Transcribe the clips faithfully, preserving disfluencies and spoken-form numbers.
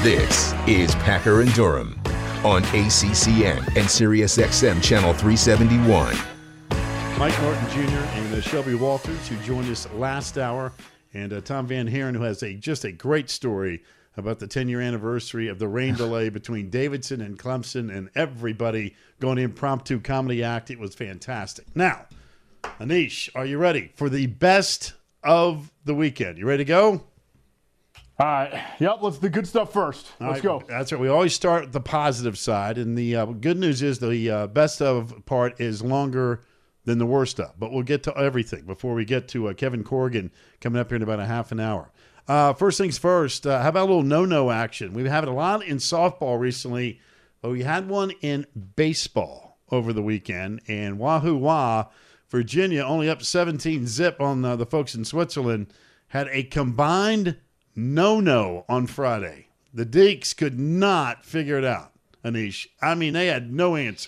This is Packer and Durham on A C C N and Sirius X M Channel three seventy-one. Mike Norton Junior and uh, Shelby Walters, who joined us last hour, and uh, Tom Van Haren, who has a just a great story about the ten-year anniversary of the rain delay between Davidson and Clemson, and everybody going impromptu comedy act. It was fantastic. Now, Anish, are you ready for the best of the weekend? You ready to go? All right. Yep, let's the good stuff first. Let's right, go. That's right. We always start with the positive side, and the uh, good news is the uh, best of part is longer than the worst of. But we'll get to everything before we get to uh, Kevin Corrigan coming up here in about a half an hour. Uh, first things first, uh, how about a little no-no action? We've had a lot in softball recently, but we had one in baseball over the weekend, and wahoo wah, Virginia only up seventeen zip on uh, the folks in Switzerland, had a combined no-no on Friday. The Deacs could not figure it out, Anish. I mean, they had no answer.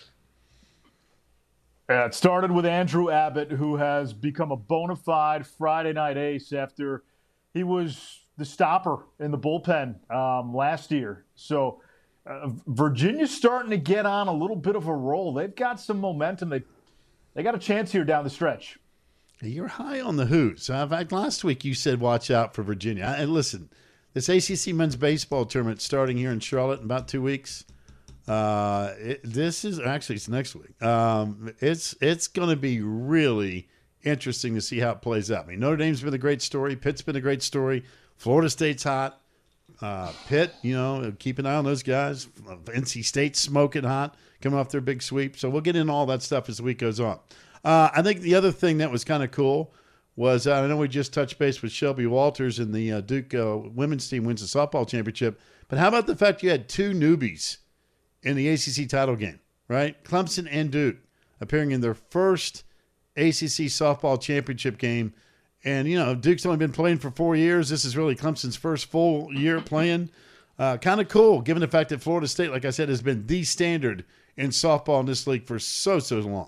Yeah, it started with Andrew Abbott, who has become a bona fide Friday night ace after he was the stopper in the bullpen um, last year. So uh, Virginia's starting to get on a little bit of a roll. They've got some momentum. They they got a chance here down the stretch. You're high on the Who's. In fact, last week you said watch out for Virginia. And listen, this A C C men's baseball tournament starting here in Charlotte in about two weeks. Uh, it, this is actually it's next week. Um, it's it's going to be really interesting to see how it plays out. I mean, Notre Dame's been a great story. Pitt's been a great story. Florida State's hot. Uh, Pitt, you know, keep an eye on those guys. N C State's smoking hot, coming off their big sweep. So we'll get into all that stuff as the week goes on. Uh, I think the other thing that was kind of cool was, uh, I know we just touched base with Shelby Walters, and the uh, Duke uh, women's team wins the softball championship. But how about the fact you had two newbies in the A C C title game, right? Clemson and Duke appearing in their first A C C softball championship game. And, you know, Duke's only been playing for four years. This is really Clemson's first full year playing. Uh, kind of cool, given the fact that Florida State, like I said, has been the standard in softball in this league for so, so long.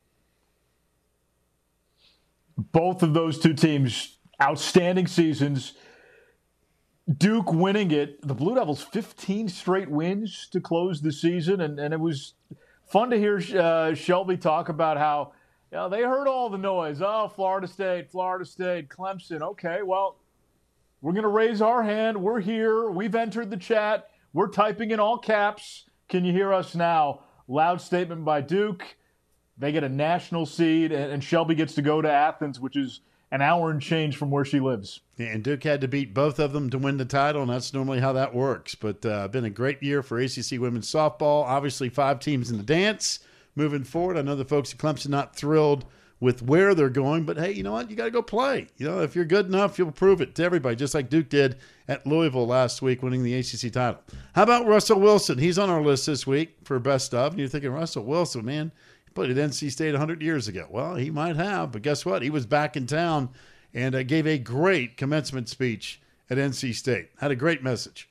Both of those two teams, outstanding seasons. Duke winning it. The Blue Devils, fifteen straight wins to close the season. And, and it was fun to hear uh, Shelby talk about how you know, they heard all the noise. Oh, Florida State, Florida State, Clemson. Okay, well, we're going to raise our hand. We're here. We've entered the chat. We're typing in all caps. Can you hear us now? Loud statement by Duke. They get a national seed, and, and Shelby gets to go to Athens, which is an hour and change from where she lives. Yeah, and Duke had to beat both of them to win the title, and that's normally how that works. But uh, been a great year for A C C women's softball. Obviously, five teams in the dance moving forward. I know the folks at Clemson not thrilled with where they're going, but hey, you know what? You got to go play. You know, if you're good enough, you'll prove it to everybody, just like Duke did at Louisville last week, winning the A C C title. How about Russell Wilson? He's on our list this week for best of, and you're thinking, Russell Wilson, man, he played at N C State one hundred years ago. Well, he might have, but guess what? He was back in town and uh, gave a great commencement speech at N C State. Had a great message.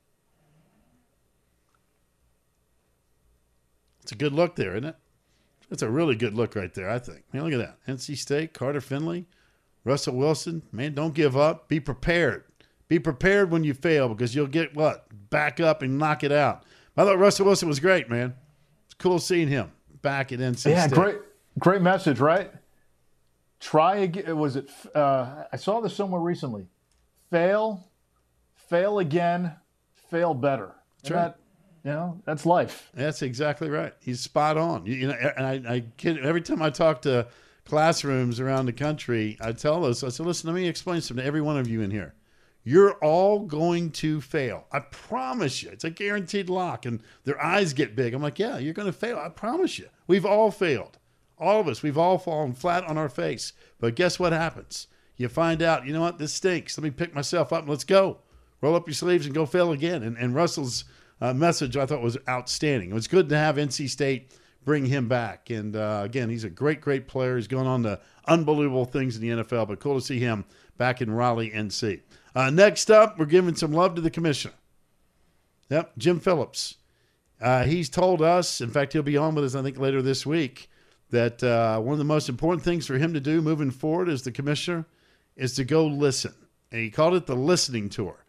It's a good look there, isn't it? It's a really good look right there, I think. Man, look at that. N C State, Carter Finley, Russell Wilson. Man, don't give up. Be prepared. Be prepared when you fail, because you'll get what? Back up and knock it out. I thought Russell Wilson was great, man. It's cool seeing him back at N C yeah, State. Yeah, great, great message, right? Try again. Was it? Uh, I saw this somewhere recently. Fail, fail again, fail better. That's right. That, you know, that's life. That's exactly right. He's spot on. You, you know, and I, I kid, every time I talk to classrooms around the country, I tell those, I said, listen, let me explain something to every one of you in here. You're all going to fail. I promise you. It's a guaranteed lock. And their eyes get big. I'm like, yeah, you're going to fail. I promise you. We've all failed. All of us. We've all fallen flat on our face. But guess what happens? You find out, you know what? This stinks. Let me pick myself up and let's go. Roll up your sleeves and go fail again. And, and Russell's uh, message, I thought, was outstanding. It was good to have N C State bring him back. And, uh, again, he's a great, great player. He's going on to unbelievable things in the N F L. But cool to see him back in Raleigh, N C Uh, next up, we're giving some love to the commissioner. Yep, Jim Phillips. Uh, he's told us, in fact, he'll be on with us, I think, later this week, that uh, one of the most important things for him to do moving forward as the commissioner is to go listen. And he called it the listening tour.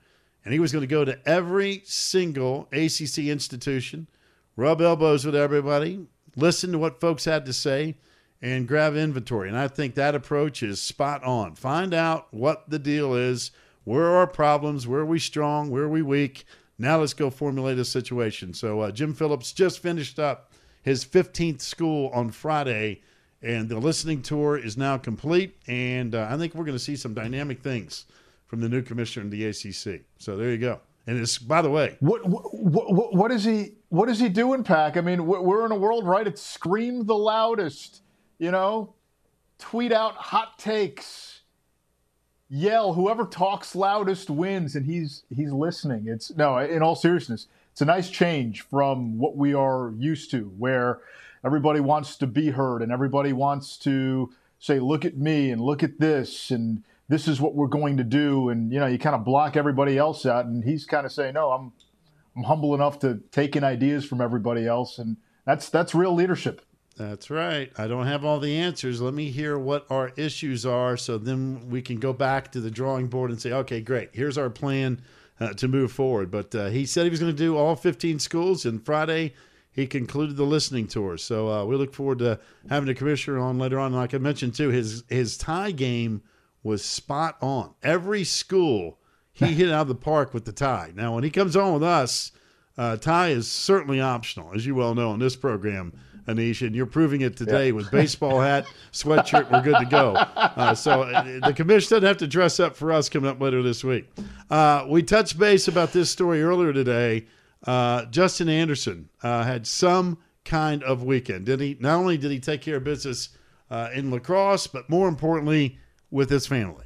and he was going to go to every single A C C institution, rub elbows with everybody, listen to what folks had to say, and grab inventory. And I think that approach is spot on. Find out what the deal is, where are our problems, where are we strong, where are we weak. Now let's go formulate a situation. So uh, Jim Phillips just finished up his fifteenth school on Friday, and the listening tour is now complete. And uh, I think we're going to see some dynamic things from the new commissioner in the A C C. So there you go. And it's, by the way, what what what, what is he what is he doing, Pack? I mean, we're in a world, right? It's scream the loudest, you know, tweet out hot takes, yell. Whoever talks loudest wins, and he's he's listening. It's no, in all seriousness, it's a nice change from what we are used to, where everybody wants to be heard and everybody wants to say, "Look at me," and "Look at this," and this is what we're going to do. And, you know, you kind of block everybody else out. And he's kind of saying, no, I'm I'm humble enough to take in ideas from everybody else. And that's that's real leadership. That's right. I don't have all the answers. Let me hear what our issues are, so then we can go back to the drawing board and say, okay, great, here's our plan uh, to move forward. But uh, he said he was going to do all fifteen schools, and Friday he concluded the listening tour. So uh, we look forward to having the commissioner on later on. Like I mentioned, too, his his tie game was spot on. Every school he hit out of the park with the tie. Now, when he comes on with us, uh, tie is certainly optional, as you well know in this program, Anish, and you're proving it today. Yeah. With baseball hat, sweatshirt, we're good to go. Uh, so uh, the commission doesn't have to dress up for us coming up later this week. Uh, we touched base about this story earlier today. Uh, Justin Anderson uh, had some kind of weekend. Did he? Not only did he take care of business uh, in lacrosse, but more importantly, with his family.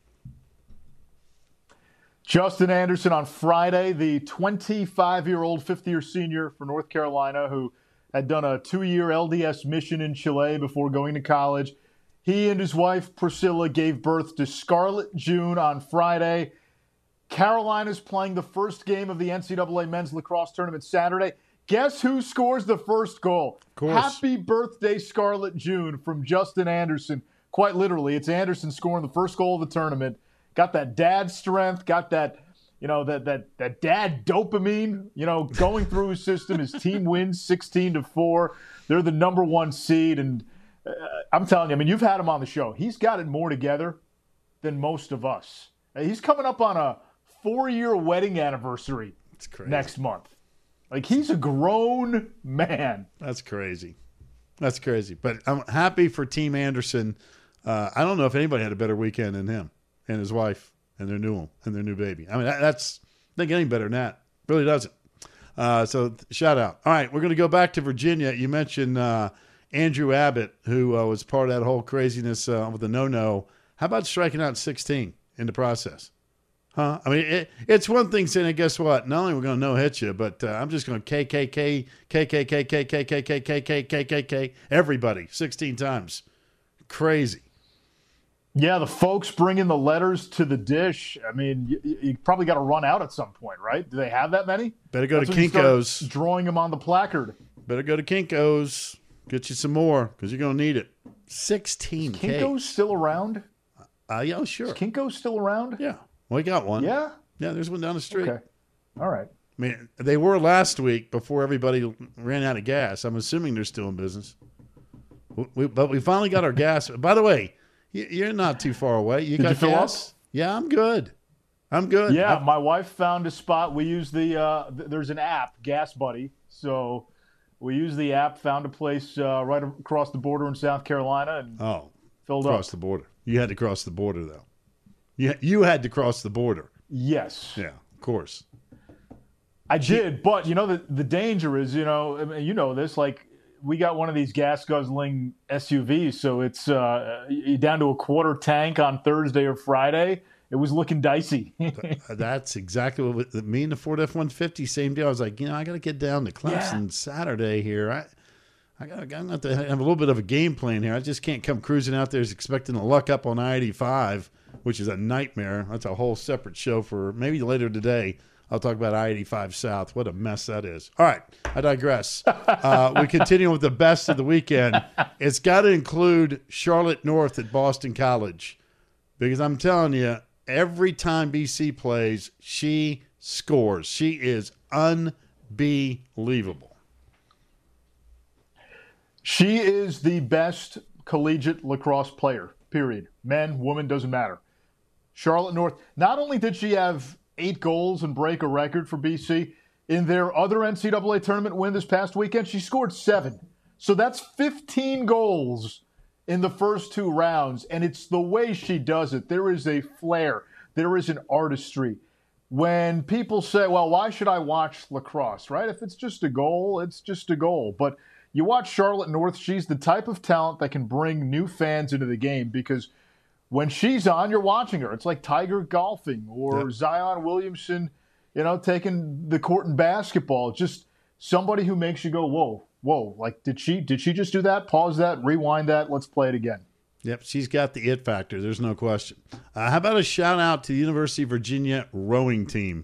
Justin Anderson on Friday, the twenty-five-year-old fifth-year senior for North Carolina who had done a two-year L D S mission in Chile before going to college. He and his wife, Priscilla, gave birth to Scarlett June on Friday. Carolina's playing the first game of the N C double A men's lacrosse tournament Saturday. Guess who scores the first goal? Of course. Happy birthday, Scarlett June, from Justin Anderson. Quite literally, it's Anderson scoring the first goal of the tournament. Got that dad strength, got that, you know, that that that dad dopamine, you know, going through his system. His team wins sixteen to four. They're the number one seed, and uh, I'm telling you, I mean, you've had him on the show. He's got it more together than most of us. Uh, he's coming up on a four-year wedding anniversary next month. Like, he's a grown man. That's crazy. That's crazy. But I'm happy for Team Anderson. Uh, I don't know if anybody had a better weekend than him and his wife and their new and their new baby. I mean, that, that's not getting better than that. It really doesn't. Uh, so shout out. All right, we're going to go back to Virginia. You mentioned uh, Andrew Abbott, who uh, was part of that whole craziness uh, with the no-no. How about striking out sixteen in the process? Huh? I mean, it, it's one thing saying, guess what? Not only we're going to no-hit you, but uh, I'm just going to K K K, K K K, K K K, K K K, K K K, everybody sixteen times. Crazy. Yeah, the folks bringing the letters to the dish. I mean, you, you probably got to run out at some point, right? Do they have that many? Better go That's to Kinko's. Drawing them on the placard. Better go to Kinko's. Get you some more because you're going to need it. sixteen K. Is Kinko's still around? Uh, yeah, sure. Is Kinko's still around? Yeah. We got one. Yeah? Yeah, there's one down the street. Okay. All right. I mean, they were last week before everybody ran out of gas. I'm assuming they're still in business. We, but we finally got our gas. By the way, you're not too far away. You Did got you fill gas? up? Yeah, I'm good. I'm good. Yeah, I, my wife found a spot. We use the uh, th- there's an app, Gas Buddy. So we use the app, found a place uh, right across the border in South Carolina, and oh, filled cross up. the border. You had to cross the border, though. You you had to cross the border. Yes. Yeah, of course. I did, but you know the the danger is, you know, I mean, you know this, like. We got one of these gas guzzling S U Vs, so it's uh, down to a quarter tank on Thursday or Friday. It was looking dicey. That's exactly what me and the Ford F one fifty, same deal. I was like, you know, I got to get down to Clemson yeah. Saturday here. I, I got, I got to have a little bit of a game plan here. I just can't come cruising out there expecting to luck up on I eighty-five, which is a nightmare. That's a whole separate show for maybe later today. I'll talk about I eighty-five South. What a mess that is. All right, I digress. Uh, we continue with the best of the weekend. It's got to include Charlotte North at Boston College because I'm telling you, every time B C plays, she scores. She is unbelievable. She is the best collegiate lacrosse player, period. Men, woman, doesn't matter. Charlotte North, not only did she have eight goals and break a record for B C, in their other N C double A tournament win this past weekend, she scored seven. So that's fifteen goals in the first two rounds, and it's the way she does it. There is a flair. There is an artistry. When people say, well, why should I watch lacrosse, right? If it's just a goal, it's just a goal. But you watch Charlotte North, she's the type of talent that can bring new fans into the game because when she's on, you're watching her. It's like Tiger golfing or yep. Zion Williamson, you know, taking the court in basketball. Just somebody who makes you go, whoa, whoa. Like, did she did she just do that? Pause that, rewind that, let's play it again. Yep, she's got the it factor. There's no question. Uh, how about a shout-out to the University of Virginia rowing team?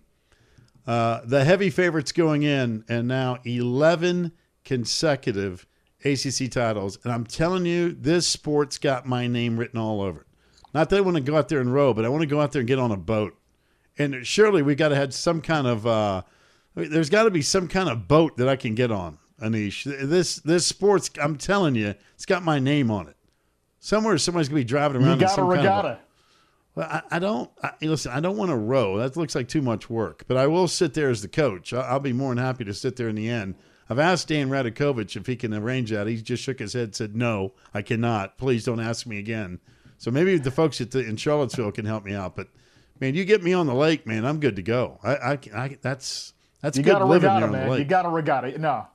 Uh, the heavy favorites going in, and now eleven consecutive A C C titles. And I'm telling you, this sport's got my name written all over it. Not that I want to go out there and row, but I want to go out there and get on a boat. And surely we got to have some kind of uh, – there's got to be some kind of boat that I can get on, Anish. This this sport's – I'm telling you, it's got my name on it. Somewhere somebody's going to be driving around. You got a regatta. Kind of a, well, I, I don't I, – listen, I don't want to row. That looks like too much work. But I will sit there as the coach. I, I'll be more than happy to sit there in the end. I've asked Dan Radakovich if he can arrange that. He just shook his head and said, no, I cannot. Please don't ask me again. So maybe the folks at the, in Charlottesville can help me out. But, man, you get me on the lake, man, I'm good to go. I, I, I that's that's you good got a living regatta, there on man. the lake. You got a regatta. No.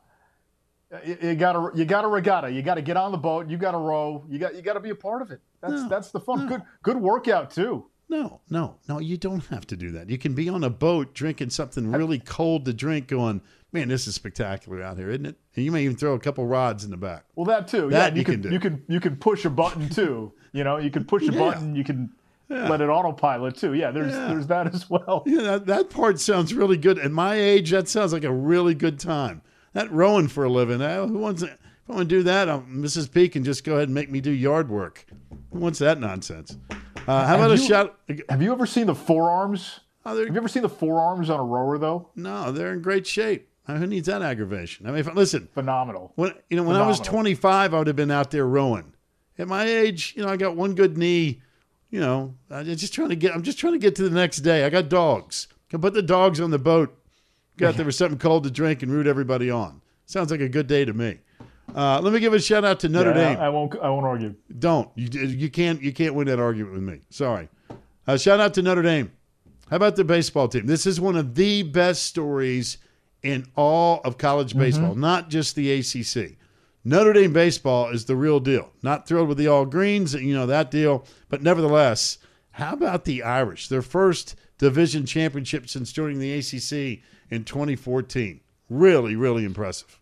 You, you got a you got a regatta. You got to get on the boat. You got to row. You got you got to be a part of it. That's No, that's the fun. no. Good good workout too. No, no, no, you don't have to do that. You can be on a boat drinking something really cold to drink going, man, this is spectacular out here, isn't it? And you may even throw a couple rods in the back. Well, that too. That yeah, you you can can do. you can you can push a button too. You know, you can push a Yeah. button. You can Yeah. let it autopilot too. Yeah, there's Yeah. there's that as well. Yeah, that, that part sounds really good. At my age, that sounds like a really good time. That rowing for a living, eh, who wants it? If I want to do that, I'll, Missus P can just go ahead and make me do yard work. Who wants that nonsense? Uh, how about Have a you- shot? Have you ever seen the forearms? Oh, they're- Have you ever seen the forearms on a rower though? no, they're in great shape. Uh, Who needs that aggravation? I mean, if, listen, Phenomenal. when you know when I was Phenomenal. twenty-five, I would have been out there rowing. At my age, you know, I got one good knee. You know, I'm just trying to get. I'm just trying to get to the next day. I got dogs. Can put the dogs on the boat. Got there was something cold to drink and root everybody on. Sounds like a good day to me. Uh, let me give a shout out to Notre Yeah, Dame. I, I won't I won't argue. Don't you? You can't. You can't win that argument with me. Sorry. Uh, shout out to Notre Dame. How about the baseball team? This is one of the best stories in all of college baseball, not just the A C C. Notre Dame baseball is the real deal. Not thrilled with the All Greens, you know, that deal. But nevertheless, how about the Irish? Their first division championship since joining the A C C in twenty fourteen. Really, really impressive.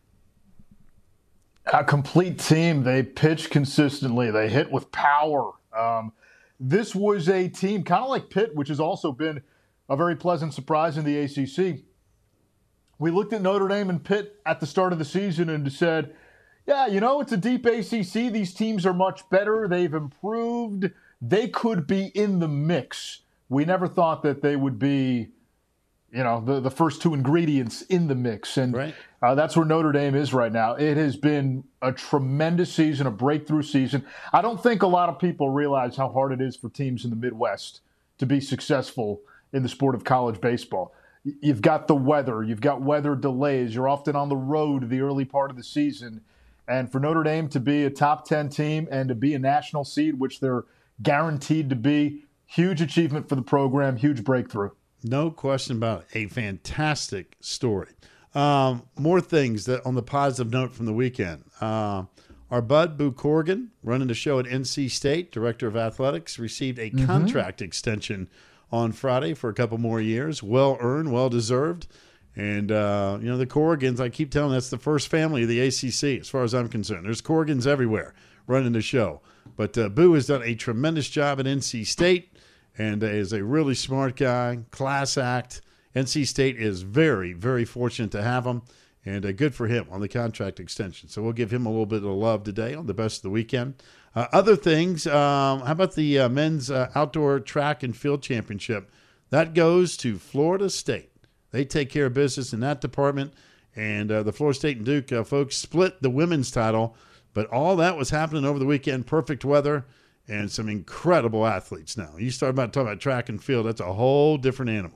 A complete team. They pitch consistently. They hit with power. Um, this was a team kind of like Pitt, which has also been a very pleasant surprise in the A C C. We looked at Notre Dame and Pitt at the start of the season and said, yeah, you know, it's a deep A C C. These teams are much better. They've improved. They could be in the mix. We never thought that they would be, you know, the, the first two ingredients in the mix. And Right. uh, that's where Notre Dame is right now. It has been a tremendous season, a breakthrough season. I don't think a lot of people realize how hard it is for teams in the Midwest to be successful in the sport of college baseball. Y- You've got the weather. You've got weather delays. You're often on the road the early part of the season. And for Notre Dame to be a top ten team and to be a national seed, which they're guaranteed to be, huge achievement for the program, huge breakthrough. No question about it. A fantastic story. Um, more things that on the positive note from the weekend. Uh, our bud, Boo Corrigan, running the show at N C State, director of athletics, received a Mm-hmm. contract extension on Friday for a couple more years. Well earned, well deserved. And, uh, you know, the Corrigans, I keep telling that's the first family of the A C C as far as I'm concerned. There's Corrigans everywhere running the show. But uh, Boo has done a tremendous job at N C State and is a really smart guy, class act. N C State is very, very fortunate to have him, and uh, good for him on the contract extension. So we'll give him a little bit of love today on the best of the weekend. Uh, other things, um, how about the uh, men's uh, outdoor track and field championship That goes to Florida State. They take care of business in that department. And uh, the Florida State and Duke uh, folks split the women's title. But all that was happening over the weekend. Perfect weather and some incredible athletes now. You start about talking about track and field, that's a whole different animal.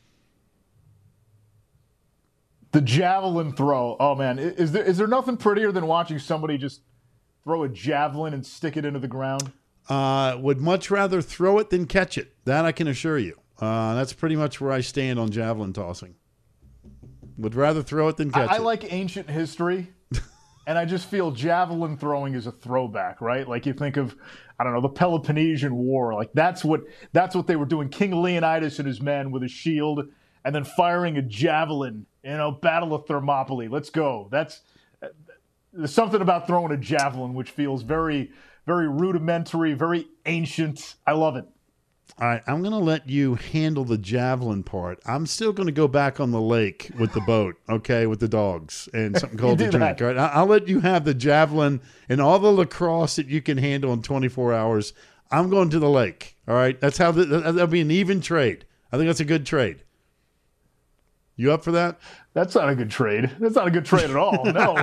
The javelin throw. Oh, man. Is there is there nothing prettier than watching somebody just throw a javelin and stick it into the ground? Uh, would much rather throw it than catch it. That I can assure you. Uh, that's pretty much where I stand on javelin tossing. Would rather throw it than catch I, it. I like ancient history, and I just feel javelin throwing is a throwback, right? Like you think of, I don't know, the Peloponnesian War. Like that's what that's what they were doing. King Leonidas and his men with a shield and then firing a javelin, you know, Battle of Thermopylae. Let's go. That's there's something about throwing a javelin which feels very, very rudimentary, very ancient. I love it. All right, I'm going to let you handle the javelin part. I'm still going to go back on the lake with the boat, okay, with the dogs and something cold to drink. All right, I'll let you have the javelin and all the lacrosse that you can handle in twenty-four hours. I'm going to the lake. All right, that's how the, that'll be an even trade. I think that's a good trade. You up for that? That's not a good trade. That's not a good trade at all. No.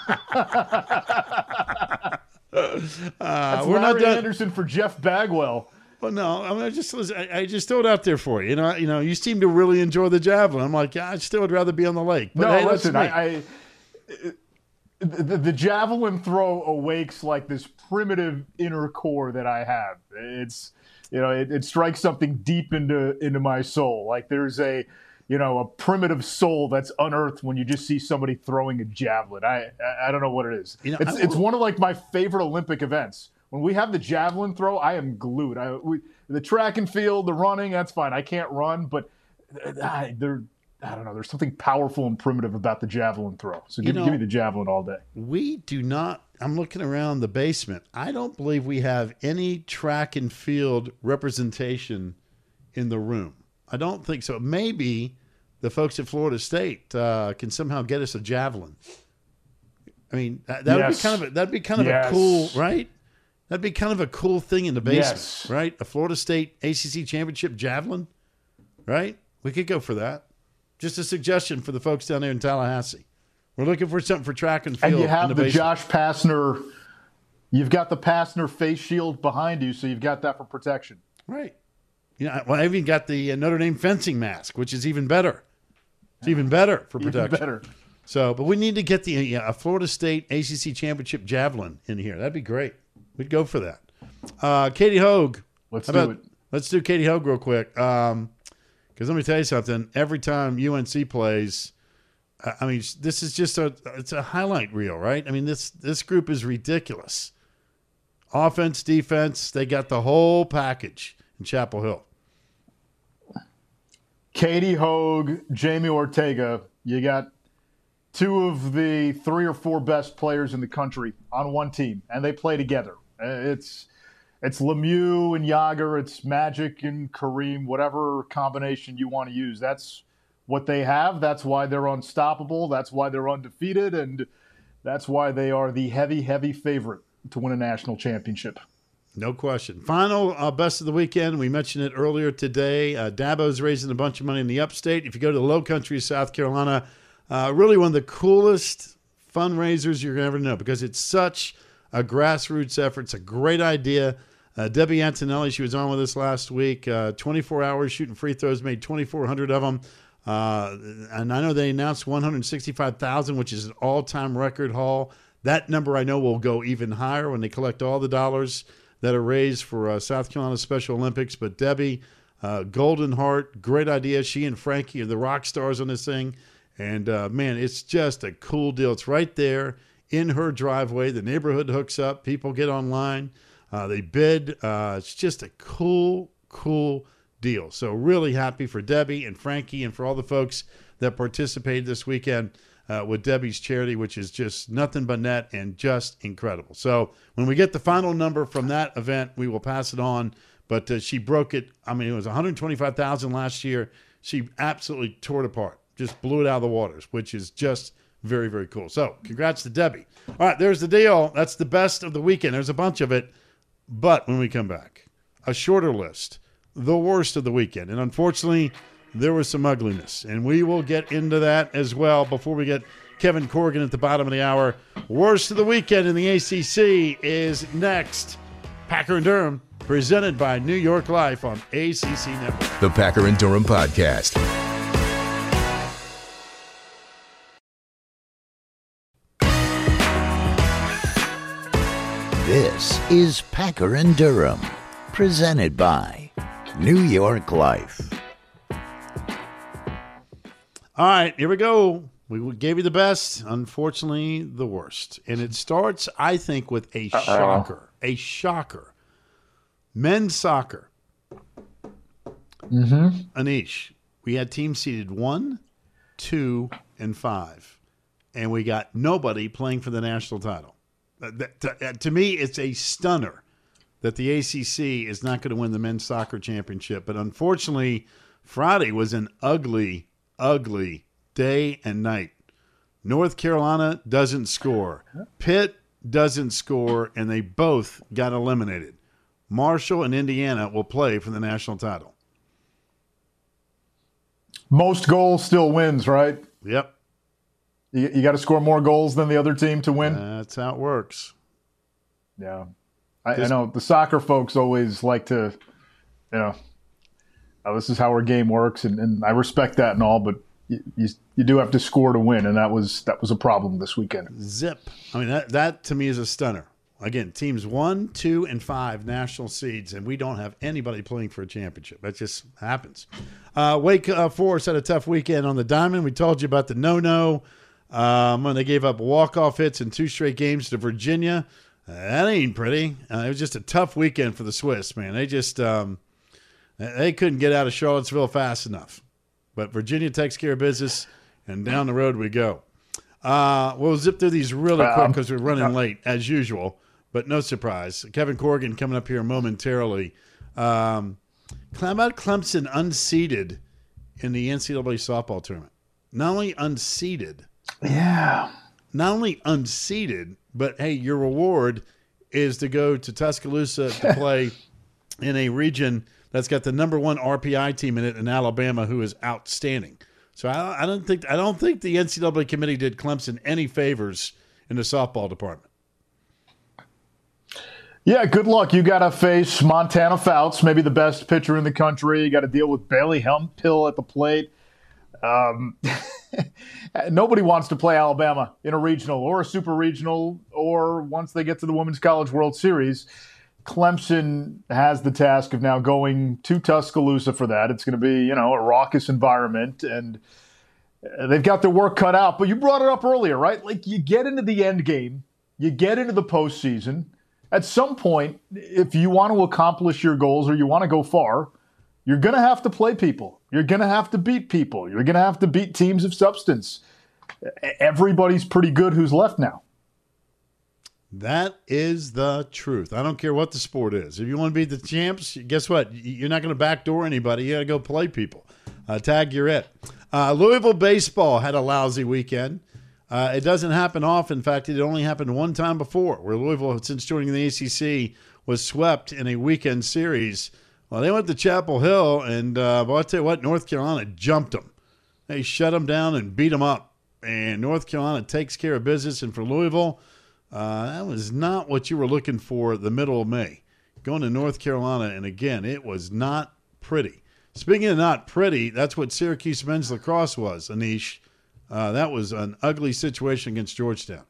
uh, we're Larry not done. Anderson for Jeff Bagwell. Well, no, I mean, I just I, I just throw it out there for you. You know, you know, you seem to really enjoy the javelin. I'm like, yeah, I still would rather be on the lake. But no, hey, listen, I, I the, the javelin throw awakes like this primitive inner core that I have. It's you know, it, it strikes something deep into into my soul. Like there's a you know a primitive soul that's unearthed when you just see somebody throwing a javelin. I I, I don't know what it is. You know, it's I, it's one of like my favorite Olympic events. When we have the javelin throw, I am glued. I, we, the track and field, the running, that's fine. I can't run, but I, there, I don't know. There's something powerful and primitive about the javelin throw. So give, you know, give me the javelin all day. We do not. I'm looking around the basement. I don't believe we have any track and field representation in the room. I don't think so. Maybe the folks at Florida State uh, can somehow get us a javelin. I mean, that, that yes. would be kind of a, that'd be kind of yes. a cool, right? That'd be kind of a cool thing in the basement, yes. right? A Florida State A C C championship javelin, right? We could go for that. Just a suggestion for the folks down there in Tallahassee. We're looking for something for track and field. And you have in the, the Josh Pastner. You've got the Pastner face shield behind you, so you've got that for protection. Right. You know, well, I even got the Notre Dame fencing mask, which is even better. It's even better for protection. Even better. So, but we need to get the yeah, a Florida State A C C championship javelin in here. That'd be great. We'd go for that. Uh, Katie Hogue. Let's do about, it. Let's do Katie Hogue real quick. Um, because let me tell you something. Every time U N C plays, uh, I mean, this is just a it's a highlight reel, right? I mean, this this group is ridiculous. Offense, defense, they got the whole package in Chapel Hill. Katie Hogue, Jamie Ortega. You got two of the three or four best players in the country on one team, and they play together. It's it's Lemieux and Yager, it's Magic and Kareem, whatever combination you want to use. That's what they have. That's why they're unstoppable. That's why they're undefeated, and that's why they are the heavy, heavy favorite to win a national championship. No question. Final uh, best of the weekend. We mentioned it earlier today. Uh, Dabo's raising a bunch of money in the upstate. If you go to the low country of South Carolina, uh, really one of the coolest fundraisers you're going to ever know because it's such a grassroots effort. It's a great idea. Uh, Debbie Antonelli, she was on with us last week. Uh, twenty-four hours shooting free throws, made twenty-four hundred of them. Uh, and I know they announced one hundred sixty-five thousand, which is an all-time record haul. That number I know will go even higher when they collect all the dollars that are raised for uh, South Carolina Special Olympics. But Debbie, uh, golden heart, great idea. She and Frankie are the rock stars on this thing. And, uh, man, it's just a cool deal. It's right there in her driveway. The neighborhood hooks up. People get online. Uh, they bid. Uh, it's just a cool, cool deal. So really happy for Debbie and Frankie and for all the folks that participated this weekend uh, with Debbie's charity, which is just nothing but net and just incredible. So when we get the final number from that event, we will pass it on. But uh, she broke it. I mean, it was one hundred twenty-five thousand last year. She absolutely tore it apart, just blew it out of the waters, which is just very, very cool. So congrats to Debbie. All right, there's the deal. That's the best of the weekend. There's a bunch of it. But when we come back, a shorter list the worst of the weekend. And unfortunately, there was some ugliness. And we will get into that as well before we get Kevin Corrigan at the bottom of the hour. Worst of the weekend in the A C C is next. Packer and Durham, presented by New York Life on A C C Network. The Packer and Durham Podcast. This is Packer and Durham, presented by New York Life. All right, here we go. We gave you the best, unfortunately, the worst. And it starts, I think, with a Uh-oh. shocker. A shocker. Men's soccer. Mm-hmm. Anish, we had teams seeded one, two, and five. And we got nobody playing for the national title. That, to, to me, it's a stunner that the A C C is not going to win the men's soccer championship. But unfortunately, Friday was an ugly, ugly day and night. North Carolina doesn't score. Pitt doesn't score, and they both got eliminated. Marshall and Indiana will play for the national title. Most goals still wins, right? Yep. You, you got to score more goals than the other team to win? That's how it works. Yeah. I, I know the soccer folks always like to, you know, oh, this is how our game works, and, and I respect that and all, but you, you you do have to score to win, and that was that was a problem this weekend. Zip. I mean, that, that to me is a stunner. Again, teams one, two, and five national seeds, and we don't have anybody playing for a championship. That just happens. Uh, Wake uh, Forest had a tough weekend on the diamond. We told you about the no-no. Um, when they gave up walk-off hits in two straight games to Virginia. Uh, that ain't pretty. Uh, it was just a tough weekend for the Swiss, man. They just um, they couldn't get out of Charlottesville fast enough. But Virginia takes care of business, and down the road we go. Uh, we'll zip through these really quick because we're running late, as usual. But no surprise. Kevin Corrigan coming up here momentarily. Um, how about Clemson unseeded in the N C double A softball tournament? Not only unseeded, Yeah. Not only unseeded, but, hey, your reward is to go to Tuscaloosa to play in a region that's got the number one R P I team in it in Alabama, who is outstanding. So I, I don't think I don't think the N C double A committee did Clemson any favors in the softball department. Yeah, good luck. You got to face Montana Fouts, maybe the best pitcher in the country. You got to deal with Bailey Hempill at the plate. Um, nobody wants to play Alabama in a regional or a super regional, or once they get to the Women's College World Series. Clemson has the task of now going to Tuscaloosa for that. It's going to be, you know, a raucous environment, and they've got their work cut out. But you brought it up earlier, right? Like, you get into the end game, you get into the postseason. At some point, if you want to accomplish your goals or you want to go far, you're going to have to play people. You're going to have to beat people. You're going to have to beat teams of substance. Everybody's pretty good who's left now. That is the truth. I don't care what the sport is. If you want to beat the champs, guess what? You're not going to backdoor anybody. You got to go play people. Uh, tag, you're it. Uh, Louisville baseball had a lousy weekend. Uh, it doesn't happen often. In fact, it only happened one time before, where Louisville, since joining the A C C, was swept in a weekend series. Well, they went to Chapel Hill, and uh, well, I'll tell you what, North Carolina jumped them. They shut them down and beat them up. And North Carolina takes care of business. And for Louisville, uh, that was not what you were looking for the middle of May. Going to North Carolina, and again, it was not pretty. Speaking of not pretty, that's what Syracuse men's lacrosse was, Anish. Uh, that was an ugly situation against Georgetown.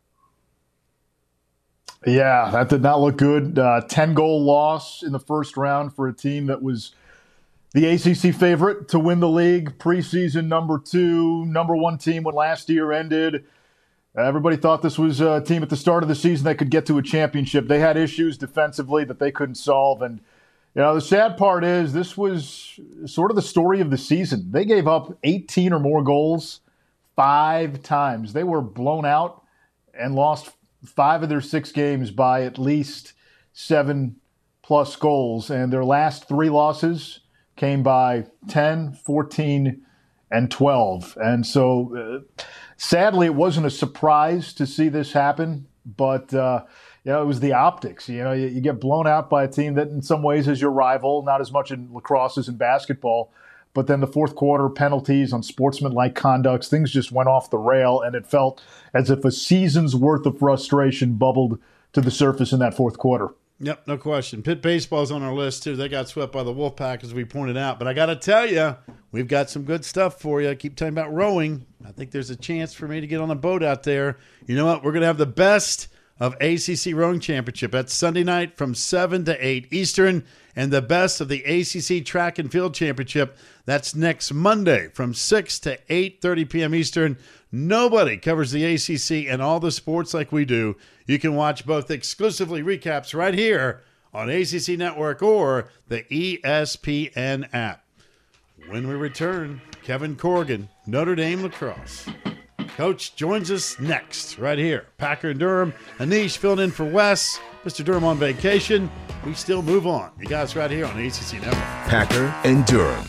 Yeah, that did not look good. Uh, ten-goal loss in the first round for a team that was the A C C favorite to win the league, preseason number two, number one team when last year ended. Everybody thought this was a team at the start of the season that could get to a championship. They had issues defensively that they couldn't solve. And, you know, the sad part is this was sort of the story of the season. They gave up eighteen or more goals five times. They were blown out and lost five of their six games by at least seven plus goals. And their last three losses came by ten, fourteen, and twelve. And so, uh, sadly, it wasn't a surprise to see this happen. But, uh, you know, it was the optics. You know, you, you get blown out by a team that in some ways is your rival, not as much in lacrosse as in basketball. But then the fourth quarter penalties on sportsmanlike conducts, things just went off the rail, and it felt as if a season's worth of frustration bubbled to the surface in that fourth quarter. Yep, no question. Pitt baseball's on our list, too. They got swept by the Wolfpack, as we pointed out. But I got to tell you, we've got some good stuff for you. I keep talking about rowing. I think there's a chance for me to get on a boat out there. You know what? We're going to have the best of A C C Rowing Championship. That's Sunday night from seven to eight Eastern, and the best of the A C C Track and Field Championship. That's next Monday from six to eight thirty p.m. Eastern. Nobody covers the A C C and all the sports like we do. You can watch both exclusively recaps right here on A C C Network or the E S P N app. When we return, Kevin Corrigan, Notre Dame Lacrosse. Coach joins us next, right here. Packer and Durham. Anish filling in for Wes. Mister Durham on vacation. We still move on. You guys right here on A C C Network. Packer and Durham.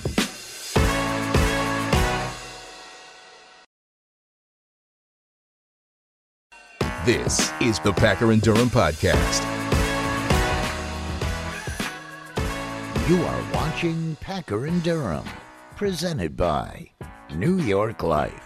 This is the Packer and Durham Podcast. You are watching Packer and Durham, presented by New York Life.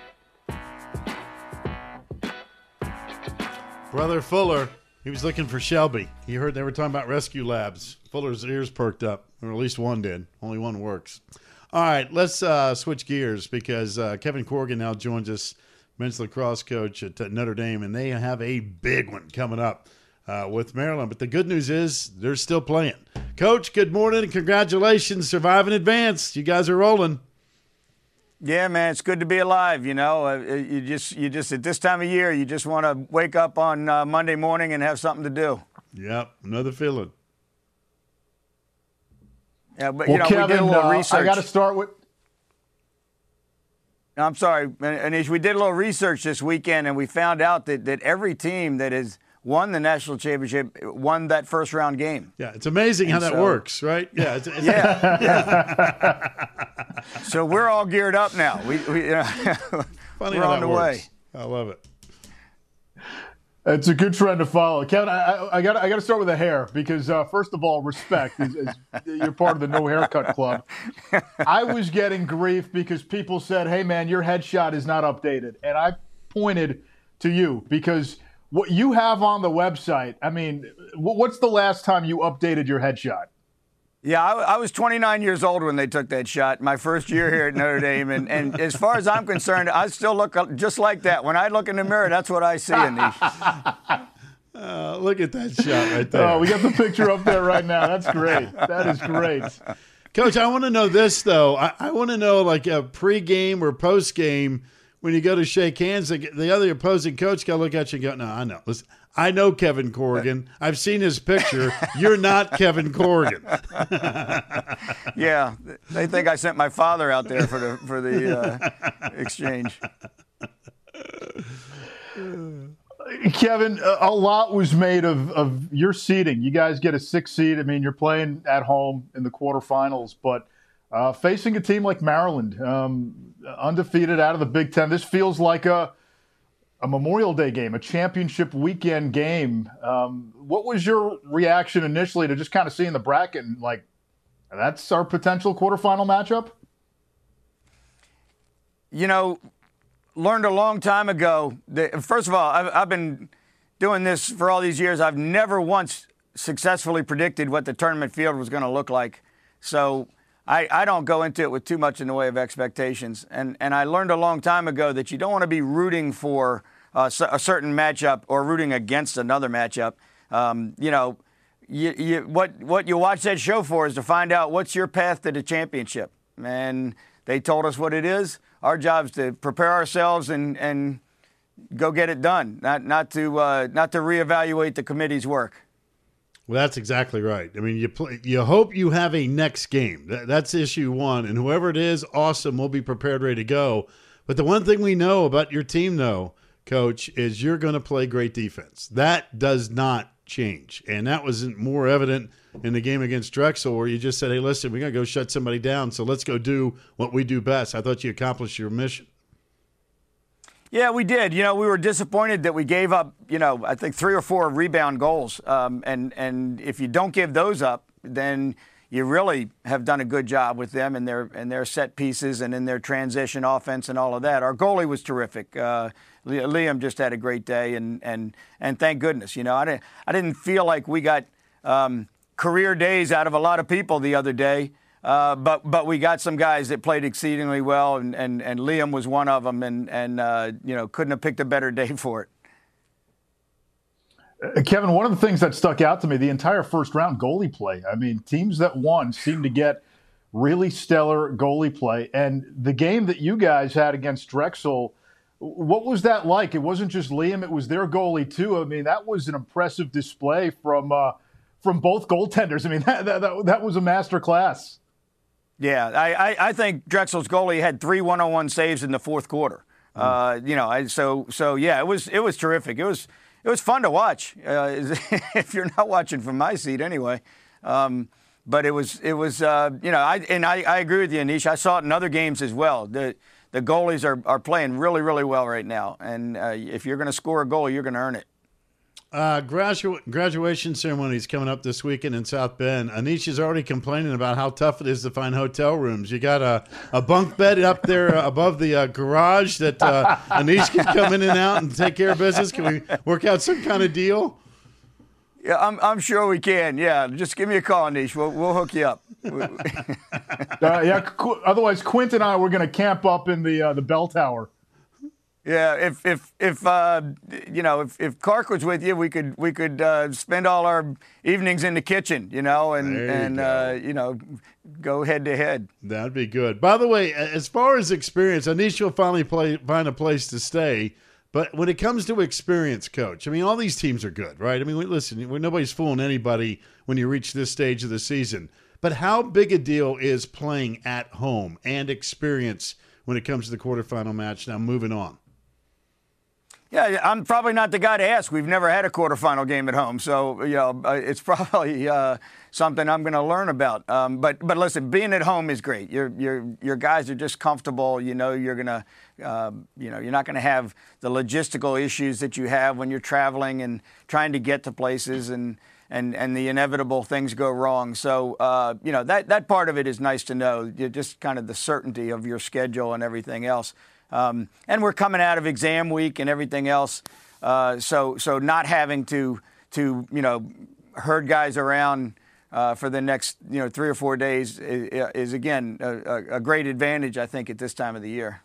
Brother Fuller, he was looking for Shelby. He heard they were talking about rescue labs. Fuller's ears perked up, or at least one did. Only one works. All right, let's uh, switch gears because uh, Kevin Corrigan now joins us, men's lacrosse coach at uh, Notre Dame, and they have a big one coming up uh, with Maryland. But the good news is they're still playing. Coach, good morning and congratulations. Survive in advance. You guys are rolling. Yeah, man, it's good to be alive. You know, uh, you just, you just at this time of year, you just want to wake up on uh, Monday morning and have something to do. Yep, another feeling. Yeah, but well, you know, Kevin, we did a little uh, research. I got to start with. I'm sorry, Anish. We did a little research this weekend, and we found out that that every team that has won the national championship won that first round game. Yeah, it's amazing and how that so, works, right? Yeah, it's, it's yeah. yeah. So we're all geared up now. We, we uh, Funny we're how on that the way. works. I love it. It's a good trend to follow, Kevin. I got I got to start with the hair because uh, first of all, respect. Is, is, you're part of the no haircut club. I was getting grief because people said, "Hey, man, your headshot is not updated," and I pointed to you because what you have on the website. I mean, what's the last time you updated your headshot? Yeah, I, I was twenty-nine years old when they took that shot, my first year here at Notre Dame. And, and as far as I'm concerned, I still look just like that. When I look in the mirror, that's what I see, Anish. Uh, look at that shot right there. Oh, we got the picture up there right now. That's great. That is great. Coach, I want to know this, though. I, I want to know, like, a pregame or postgame, when you go to shake hands, the, the other opposing coach got to look at you and go, no, I know. Listen, I know Kevin Corrigan. I've seen his picture. You're not Kevin Corrigan. Yeah, they think I sent my father out there for the for the uh, exchange. Kevin, a lot was made of, of your seeding. You guys get a six seed. I mean, you're playing at home in the quarterfinals, but uh, facing a team like Maryland, um, undefeated out of the Big Ten, this feels like a a Memorial Day game, a championship weekend game. Um, what was your reaction initially to just kind of seeing the bracket and like, that's our potential quarterfinal matchup? You know, learned a long time ago that, first of all, I've, I've been doing this for all these years. I've never once successfully predicted what the tournament field was going to look like. So I, I don't go into it with too much in the way of expectations. And and I learned a long time ago that you don't want to be rooting for uh, a certain matchup or rooting against another matchup. Um, you know, you, you, what, what you watch that show for is to find out what's your path to the championship. And they told us what it is. Our job is to prepare ourselves and, and go get it done, not, not, to, uh, not to reevaluate the committee's work. Well, that's exactly right. I mean, you play, you hope you have a next game. That, that's issue one. And whoever it is, awesome. We'll be prepared, ready to go. But the one thing we know about your team, though, Coach, is you're going to play great defense. That does not change. And that was more evident in the game against Drexel where you just said, hey, listen, we're going to go shut somebody down, so let's go do what we do best. I thought you accomplished your mission. Yeah, we did. You know, we were disappointed that we gave up, you know, I think three or four rebound goals. Um, and, and if you don't give those up, then you really have done a good job with them and their and their set pieces and in their transition offense and all of that. Our goalie was terrific. Uh, Liam just had a great day, and and and thank goodness. You know, I didn't I didn't feel like we got um, career days out of a lot of people the other day. Uh, but but we got some guys that played exceedingly well, and, and, and Liam was one of them, and and uh, you know couldn't have picked a better day for it. Uh, Kevin, one of the things that stuck out to me, the entire first round goalie play. I mean, teams that won seemed to get really stellar goalie play, and the game that you guys had against Drexel, what was that like? It wasn't just Liam; it was their goalie too. I mean, that was an impressive display from uh, from both goaltenders. I mean, that that, that, that was a master class. Yeah, I, I, I think Drexel's goalie had three one-on-one saves in the fourth quarter. Mm. Uh, you know, I, so so yeah, it was it was terrific. It was it was fun to watch. Uh, if you're not watching from my seat, anyway. Um, but it was it was uh, you know, I and I, I agree with you, Anish. I saw it in other games as well. The the goalies are, are playing really really well right now, and uh, if you're going to score a goal, you're going to earn it. Uh, gradu- graduation ceremony is coming up this weekend in South Bend. Anish is already complaining about how tough it is to find hotel rooms. You got a, a bunk bed up there uh, above the uh, garage that uh, Anish can come in and out and take care of business. Can we work out some kind of deal? Yeah, I'm I'm sure we can. Yeah, just give me a call, Anish. We'll we'll hook you up. uh, yeah. Qu- otherwise, Quint and I we're going to camp up in the uh, the bell tower. Yeah, if if if uh, you know if, if Clark was with you, we could we could uh, spend all our evenings in the kitchen, you know, and you and uh, you know go head to head. That'd be good. By the way, as far as experience, Anish will finally play, find a place to stay. But when it comes to experience, Coach, I mean, all these teams are good, right? I mean, we, listen, nobody's fooling anybody when you reach this stage of the season. But how big a deal is playing at home and experience when it comes to the quarterfinal match? Now, moving on. Yeah, I'm probably not the guy to ask. We've never had a quarterfinal game at home, so you know it's probably uh, something I'm going to learn about. Um, but but listen, being at home is great. Your your your guys are just comfortable. You know you're gonna uh, you know you're not going to have the logistical issues that you have when you're traveling and trying to get to places and and and the inevitable things go wrong. So uh, you know that that part of it is nice to know. You're just kind of the certainty of your schedule and everything else. Um, and we're coming out of exam week and everything else, uh, so so not having to to you know herd guys around uh, for the next you know three or four days is, is again a, a great advantage, I think, at this time of the year.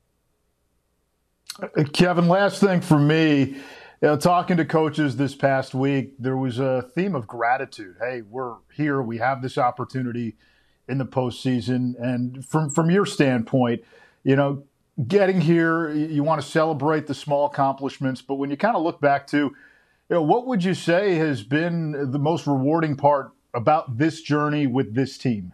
Kevin, last thing for me, you know, talking to coaches this past week, there was a theme of gratitude. Hey, we're here, we have this opportunity in the postseason, and from from your standpoint, you know. Getting here, you want to celebrate the small accomplishments, but when you kind of look back to, you know, what would you say has been the most rewarding part about this journey with this team?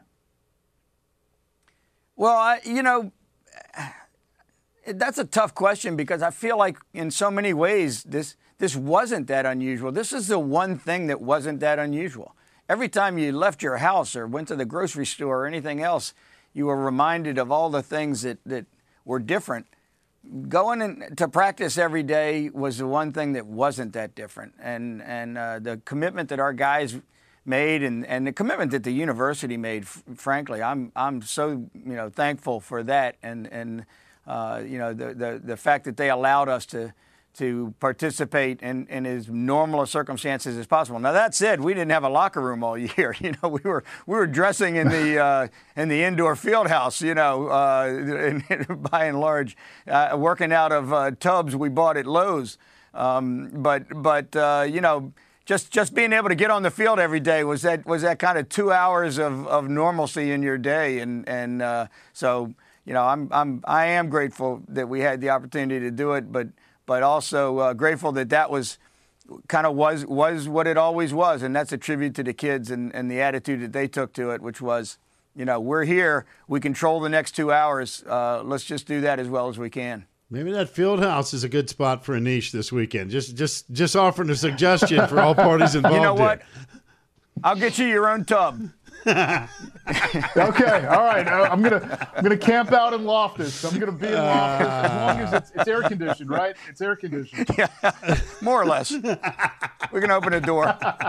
Well, I, you know, that's a tough question because I feel like in so many ways this this wasn't that unusual. This is the one thing that wasn't that unusual. Every time you left your house or went to the grocery store or anything else, you were reminded of all the things that that were different. Going in, to practice every day was the one thing that wasn't that different. And and uh, the commitment that our guys made and, and the commitment that the university made, f- frankly, I'm I'm so you know thankful for that. And and uh, you know the, the the fact that they allowed us to to participate in, in as normal circumstances as possible. Now that said, we didn't have a locker room all year. You know, we were we were dressing in the uh, in the indoor field house. You know, uh, in, by and large, uh, working out of uh, tubs we bought at Lowe's. Um, but but uh, you know, just just being able to get on the field every day was that was that kind of two hours of, of normalcy in your day, and and uh, so you know, I'm I'm I am grateful that we had the opportunity to do it, but. But also uh, grateful that that was kind of was was what it always was, and that's a tribute to the kids and, and the attitude that they took to it, which was, you know, we're here, we control the next two hours. Uh, let's just do that as well as we can. Maybe that field house is a good spot for Anish this weekend. Just just just offering a suggestion for all parties involved. You know what? Here. I'll get you your own tub. Okay, all right. Uh, I'm gonna I'm gonna camp out in Loftus. I'm gonna be in Loftus as long as it's, it's air conditioned, right? It's air conditioned. Yeah, more or less. We can open a door.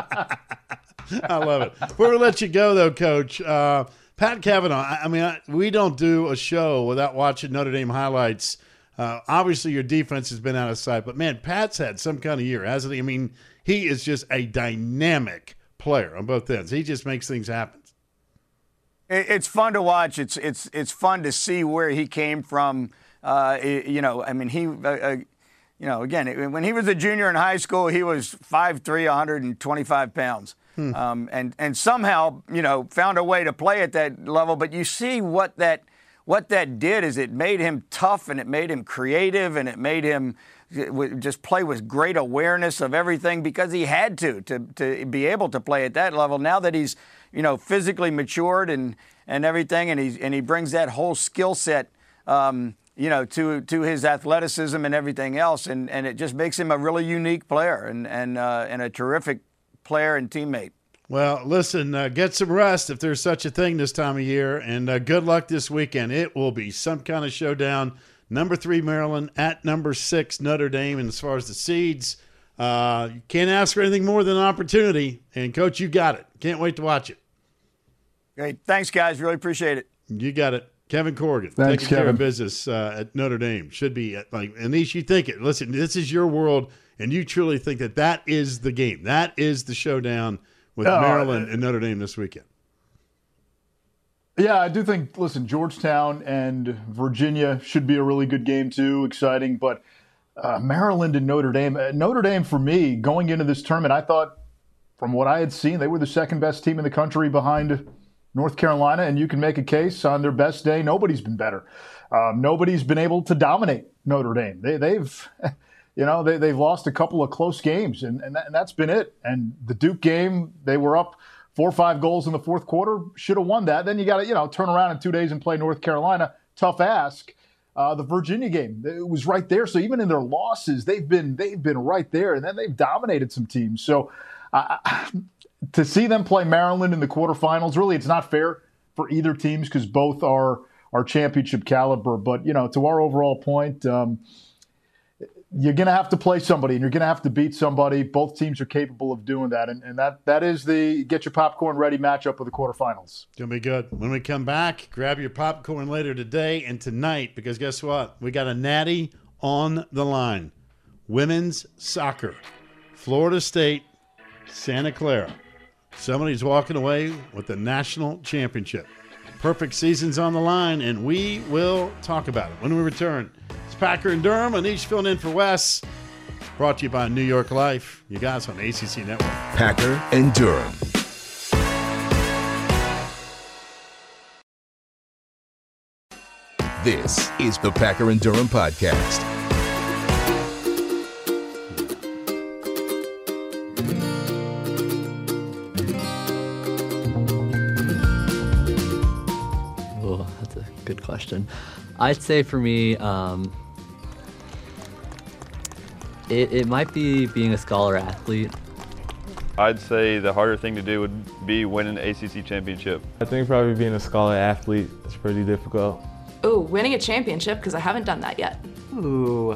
I love it. Before we let you go, though, Coach, uh, Pat Cavanaugh, I, I mean, I, we don't do a show without watching Notre Dame highlights. Uh, obviously, your defense has been out of sight, but, man, Pat's had some kind of year, hasn't he? I mean, he is just a dynamic player on both ends. He just makes things happen. It's fun to watch. It's it's it's fun to see where he came from. Uh, you know, I mean, he, uh, uh, you know, again, when he was a junior in high school, he was five three, one hundred twenty-five pounds, hmm. um, and and somehow, you know, found a way to play at that level. But you see what that what that did is it made him tough, and it made him creative, and it made him just play with great awareness of everything because he had to to to be able to play at that level. Now that he's, you know, physically matured and, and everything, and he and he brings that whole skill set, um, you know, to to his athleticism and everything else, and, and it just makes him a really unique player and and uh, and a terrific player and teammate. Well, listen, uh, get some rest if there's such a thing this time of year, and uh, good luck this weekend. It will be some kind of showdown. Number three Maryland at number six Notre Dame, and as far as the seeds, uh, you can't ask for anything more than an opportunity. And Coach, you got it. Can't wait to watch it. Great. Thanks, guys. Really appreciate it. You got it. Kevin Corrigan, Thanks, taking Kevin. care of business uh, at Notre Dame. Should be at, like, Anish, you think it. Listen, this is your world, and you truly think that that is the game. That is the showdown with Uh, Maryland and Notre Dame this weekend. Yeah, I do think, listen, Georgetown and Virginia should be a really good game too, exciting. But uh, Maryland and Notre Dame, uh, Notre Dame for me, going into this tournament, I thought from what I had seen, they were the second best team in the country behind North Carolina. And you can make a case on their best day, nobody's been better. Um, nobody's been able to dominate Notre Dame. They, they've, you know, they, they've lost a couple of close games, and, and, that, and that's been it. And the Duke game, they were up four or five goals in the fourth quarter, should have won that. Then you got to, you know, turn around in two days and play North Carolina. Tough ask. Uh, the Virginia game, it was right there. So even in their losses, they've been they've been right there, and then they've dominated some teams. So uh, to see them play Maryland in the quarterfinals, really, it's not fair for either teams because both are are championship caliber. But you know, to our overall point. Um, You're going to have to play somebody, and you're going to have to beat somebody. Both teams are capable of doing that, and, and that that is the get your popcorn ready matchup of the quarterfinals. It's going to be good. When we come back, grab your popcorn later today and tonight, because guess what? We got a natty on the line. Women's soccer. Florida State, Santa Clara. Somebody's walking away with the national championship. Perfect season's on the line, and we will talk about it when we return. It's Packer and Durham. Anish filling in for Wes. Brought to you by New York Life. You guys on A C C Network. Packer and Durham. This is the Packer and Durham podcast. Oh, that's a good question. I'd say for me, um, it, it might be being a scholar athlete. I'd say the harder thing to do would be winning the A C C championship. I think probably being a scholar athlete is pretty difficult. Ooh, winning a championship, because I haven't done that yet. Ooh.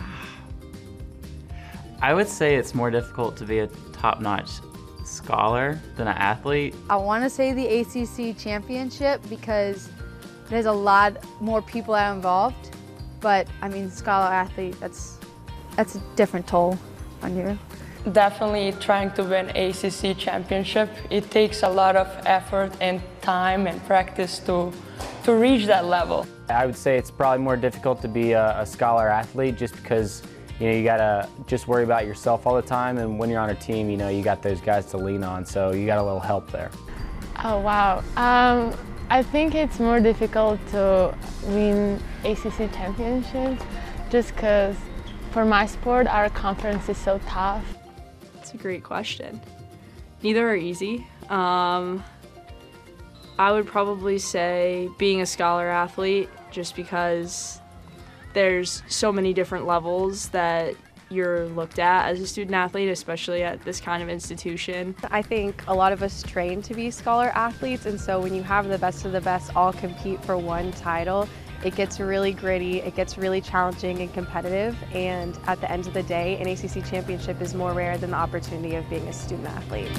I would say it's more difficult to be a top-notch scholar than an athlete. I want to say the A C C championship because there's a lot more people that are involved. But, I mean, scholar athlete, that's, that's a different toll on you. Definitely trying to win A C C championship. It takes a lot of effort and time and practice to to reach that level. I would say it's probably more difficult to be a, a scholar athlete just because, you know, you gotta just worry about yourself all the time, and when you're on a team, you know, you got those guys to lean on, so you got a little help there. Oh, wow. Um, I think it's more difficult to win A C C championships just because for my sport, our conference is so tough. That's a great question. Neither are easy. Um, I would probably say being a scholar athlete just because there's so many different levels that you're looked at as a student athlete, especially at this kind of institution. I think a lot of us train to be scholar athletes, and so when you have the best of the best all compete for one title, it gets really gritty, it gets really challenging and competitive, and at the end of the day, an A C C championship is more rare than the opportunity of being a student athlete.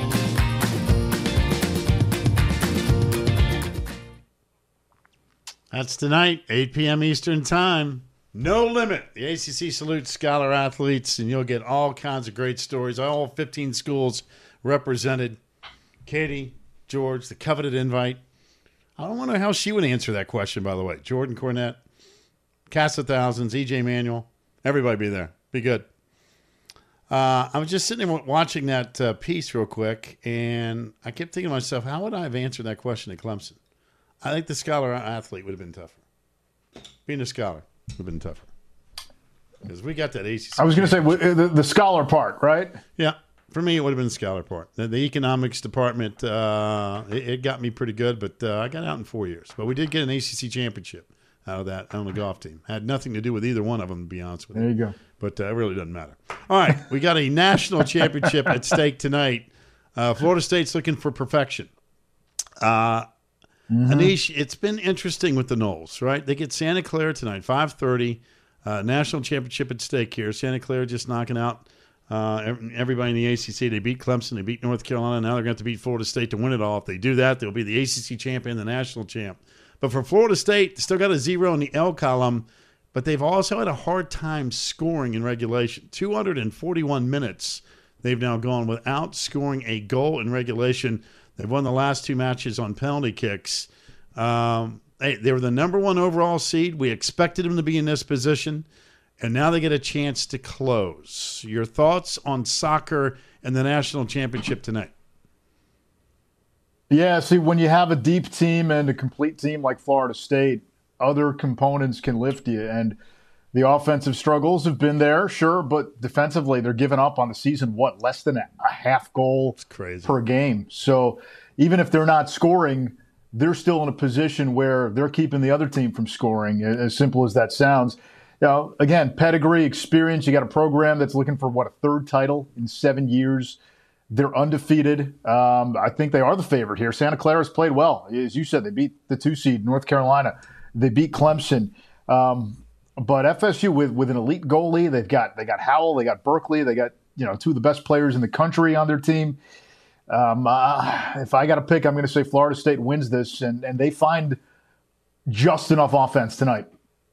That's tonight, eight p.m. Eastern Time. No limit. The A C C salutes scholar athletes, and you'll get all kinds of great stories. All fifteen schools represented. Katie, George, the coveted invite. I don't wonder how she would answer that question, by the way. Jordan Cornette, Cast of Thousands, E J Manuel, everybody be there. Be good. Uh, I was just sitting there watching that uh, piece real quick, and I kept thinking to myself, how would I have answered that question at Clemson? I think the scholar athlete would have been tougher. Being a scholar would have been tougher. Because we got that A C C. I was going to say the, the scholar part, right? Yeah. For me, it would have been the scholar part. The, the economics department, uh, it, it got me pretty good, but uh, I got out in four years. But we did get an A C C championship out of that on the golf team. Had nothing to do with either one of them, to be honest with you. There you go. But uh, it really doesn't matter. All right, we got a national championship at stake tonight. Uh, Florida State's looking for perfection. Uh, mm-hmm. Anish, it's been interesting with the Noles, right? They get Santa Clara tonight, five thirty. Uh, national championship at stake here. Santa Clara just knocking out uh, everybody in the A C C. They beat Clemson. They beat North Carolina. Now they're going to have to beat Florida State to win it all. If they do that, they'll be the A C C champion, the national champ. But for Florida State, they still got a zero in the L column, but they've also had a hard time scoring in regulation. two hundred forty-one minutes they've now gone without scoring a goal in regulation. They've won the last two matches on penalty kicks. Um, they, they were the number one overall seed. We expected them to be in this position, and now they get a chance to close. Your thoughts on soccer and the national championship tonight? Yeah, see, when you have a deep team and a complete team like Florida State, other components can lift you. And the offensive struggles have been there, sure, but defensively they're giving up on the season, what, less than a, a half goal per game. So even if they're not scoring, they're still in a position where they're keeping the other team from scoring, as simple as that sounds. You know, again, pedigree, experience. You got a program that's looking for, what, a third title in seven years. They're undefeated. Um, I think they are the favorite here. Santa Clara's played well. As you said, they beat the two seed, North Carolina. They beat Clemson. Um, but F S U with, with an elite goalie, they've got they got Howell, they got Berkeley, they got you know two of the best players in the country on their team. Um, uh, if I got to pick, I'm going to say Florida State wins this, and, and they find just enough offense tonight.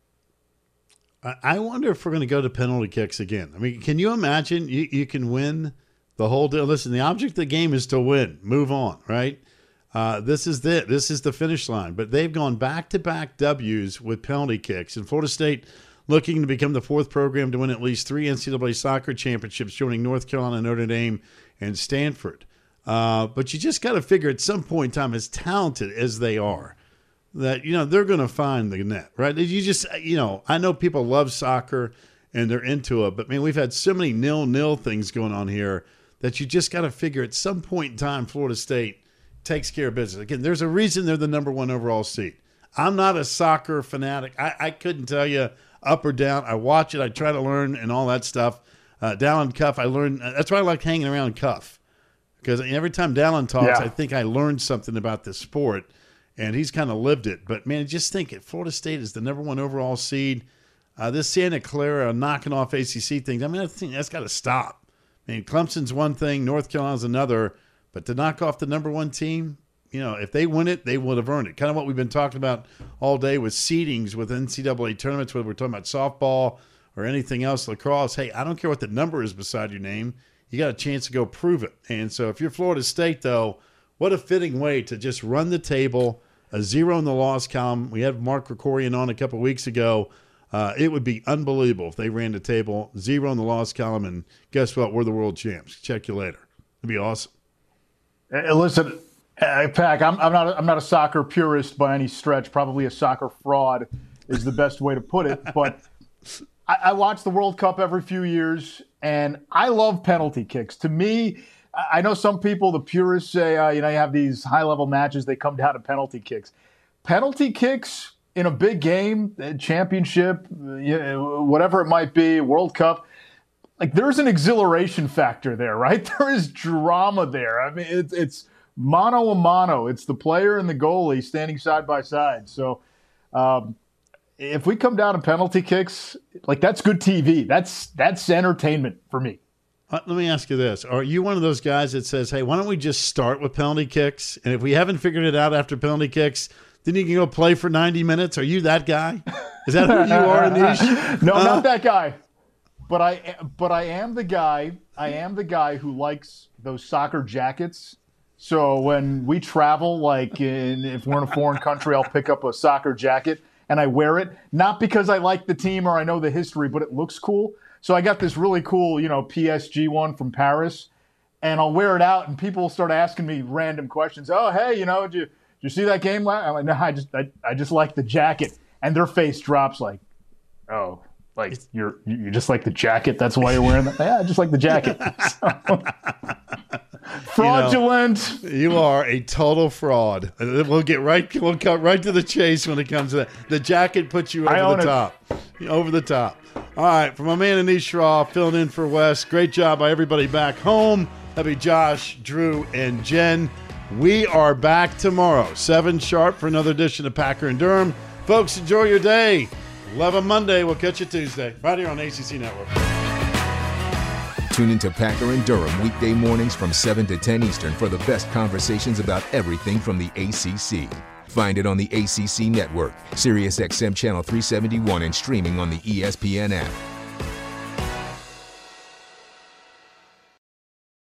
I wonder if we're going to go to penalty kicks again. I mean, can you imagine you, you can win the whole deal? Listen, the object of the game is to win. Move on, right? Uh, this is it. This is the finish line. But they've gone back-to-back W's with penalty kicks. And Florida State looking to become the fourth program to win at least three N C double A soccer championships, joining North Carolina, Notre Dame, and Stanford. Uh, but you just got to figure at some point in time, as talented as they are, that, you know, they're going to find the net, right? You just, you know, I know people love soccer and they're into it, but, man, we've had so many nil-nil things going on here that you just got to figure at some point in time Florida State takes care of business. Again, there's a reason they're the number one overall seed. I'm not a soccer fanatic. I, I couldn't tell you up or down. I watch it. I try to learn and all that stuff. Uh, Dallin Cuff, I learned. That's why I like hanging around Cuff. Because every time Dallin talks, yeah. I think I learned something about the sport, and he's kind of lived it. But, man, just think it. Florida State is the number one overall seed. Uh, this Santa Clara knocking off A C C things, I mean, I think that's got to stop. I mean, Clemson's one thing, North Carolina's another. But to knock off the number one team, you know, if they win it, they would have earned it. Kind of what we've been talking about all day with seedings with N C double A tournaments, whether we're talking about softball or anything else, lacrosse. Hey, I don't care what the number is beside your name. You got a chance to go prove it. And so if you're Florida State, though, what a fitting way to just run the table, a zero in the loss column. We had Mark Krikorian on a couple of weeks ago. Uh, it would be unbelievable if they ran the table, zero in the loss column, and guess what? We're the world champs. Check you later. It'd be awesome. Hey, listen, uh, Pac, I'm, I'm not a, I'm not a soccer purist by any stretch. Probably a soccer fraud is the best way to put it. But I, I watch the World Cup every few years, and I love penalty kicks. To me, I know some people, the purists, say, uh, you know, you have these high-level matches, they come down to penalty kicks. Penalty kicks in a big game, championship, whatever it might be, World Cup, like there's an exhilaration factor there, right? There is drama there. I mean, it's it's mano a mano. It's the player and the goalie standing side by side. So um, if we come down to penalty kicks, like that's good T V. That's that's entertainment for me. Uh, let me ask you this. Are you one of those guys that says, hey, why don't we just start with penalty kicks? And if we haven't figured it out after penalty kicks, then you can go play for ninety minutes? Are you that guy? Is that who you are, Anish? No, uh, not that guy. But I but I am the guy, I am the guy who likes those soccer jackets. So when we travel, like in, if we're in a foreign country, I'll pick up a soccer jacket and I wear it, not because I like the team or I know the history, but it looks cool. So I got this really cool, you know, P S G one from Paris, and I'll wear it out, and people start asking me random questions. Oh, hey, you know, did you, did you see that game? I'm like, no, I just, I, I just like the jacket, and their face drops like, oh, like you're, you just like the jacket. That's why you're wearing that. Yeah, I just like the jacket. So, fraudulent. You know, you are a total fraud. We'll get right, we'll cut right to the chase when it comes to that. The jacket puts you over the top, it. over the top. All right, from my man Anish Shah, filling in for Wes. Great job by everybody back home. That'd be Josh, Drew, and Jen. We are back tomorrow, seven sharp, for another edition of Packer and Durham. Folks, enjoy your day. Love a Monday. We'll catch you Tuesday, right here on A C C Network. Tune into Packer and Durham weekday mornings from seven to ten Eastern for the best conversations about everything from the A C C. Find it on the A C C Network, Sirius X M Channel three seventy-one, and streaming on the E S P N app.